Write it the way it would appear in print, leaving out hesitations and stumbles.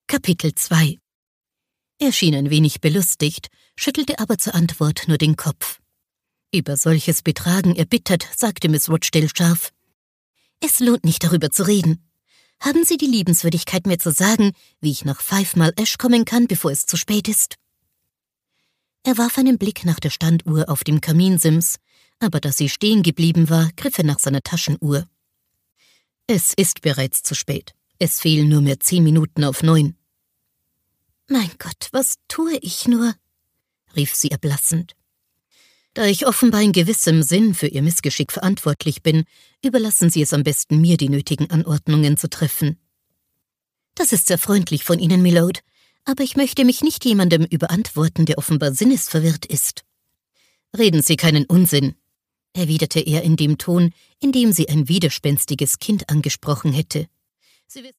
Kapitel 2. Er schien ein wenig belustigt, schüttelte aber zur Antwort nur den Kopf. Über solches Betragen erbittert, sagte Miss Rochdale scharf: »Es lohnt nicht, darüber zu reden. Haben Sie die Liebenswürdigkeit, mir zu sagen, wie ich nach 5 Mile Ash kommen kann, bevor es zu spät ist?« Er warf einen Blick nach der Standuhr auf dem Kaminsims, aber da sie stehen geblieben war, griff er nach seiner Taschenuhr. »Es ist bereits zu spät. Es fehlen nur mehr 10 Minuten auf 9. »Mein Gott, was tue ich nur?« rief sie erblassend. »Da ich offenbar in gewissem Sinn für Ihr Missgeschick verantwortlich bin, überlassen Sie es am besten mir, die nötigen Anordnungen zu treffen.« »Das ist sehr freundlich von Ihnen, Milord, aber ich möchte mich nicht jemandem überantworten, der offenbar sinnesverwirrt ist.« »Reden Sie keinen Unsinn«, erwiderte er in dem Ton, in dem sie ein widerspenstiges Kind angesprochen hätte. »Sie wissen